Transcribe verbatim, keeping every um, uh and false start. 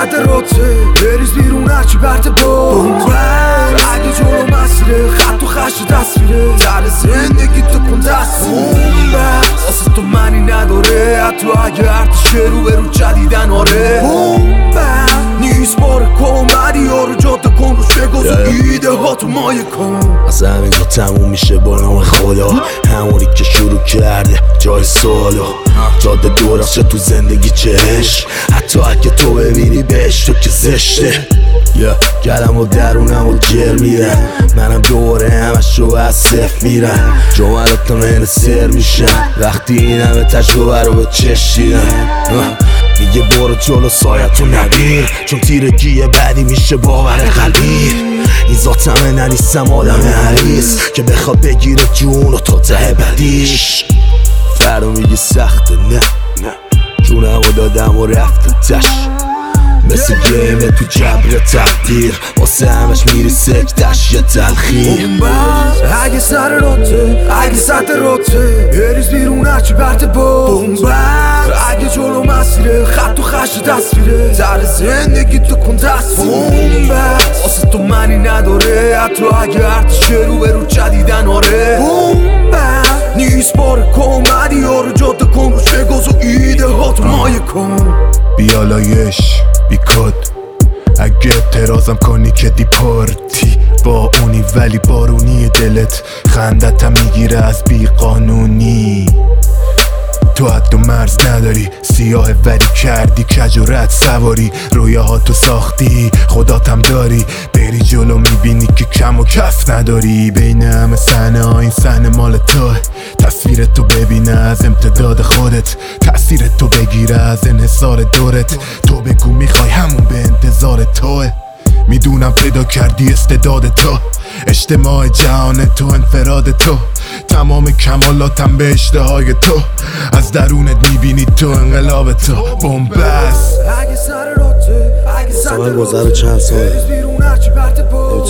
صد روته بریز بیرون هرچی برده بومبست اگه جلو مسیره خط و خش تصویره در زندگی تو کن دست بومبست واسه تو معنی نداره حتی اگه ارتش رو به رو جدیدن آره بومبست نیست بار کمدی ها رو جاده کن روش بگذار ایده ها تو مایه کن از همین جا تموم میشه با نام خدا همونی که شروع کرده جای سوالا جاده درسته تو زندگی چش حتی اگه تو ببینی بهش تو که زشته yeah. گلم و درونم و جر میرن منم دوباره همش رو از صفر میرن جملات من سر میشن وقتی این همه تجربه رو به چش دیدن میگه برو جلو سایتو نبیر چون تیرگی بعدی میشه باور قلبی این ذاتمه ننیستم آدم حریص که بخواد بگیره جون و تا ته بدیش فردا میگه سخته نه نه جونم و دادم و رفت تش مثل گیمه تو جبر تقدیر واسه همش میری سکتش یه تلخیر اگه سر روته اگه سطح روته بریز بیرون هرچی برده بومبست اگه جلو مسیره خط و خش تصویره در زندگی تو کن دست بومبست واسه تو معنی نداره حتی اگه ارتش رو به رو جدیدن آره بومبست نیست بار کمدی ها رو جاده کن روش بگذار ایده ها تو مایه کن بیالایش بی کد اگه اعتراضم کنی که دیپورتی با اونی ولی بارونی دلت خندتم میگیره از بی قانونی تو حد و مرز نداری سیاه ولی کردی کج و رد سواری رویاهاتو ساختی خداتم داری بری جلو میبینی که کم و کف نداری بین همه صحنه ها این صحنه مال توه تصویر تو ببینه از امتداد خودت تأثیر تو بگیره از انحصار دورت تو بگو میخوای همون به انتظار توه میدونم پیدا کردی استعداد تو اجتماع جهان تو انفراد تو تمام کمالاتم به اشتهای تو از درونت میبینی تو انقلاب تو بومبست اگه سر روته اگه من گذره چند سال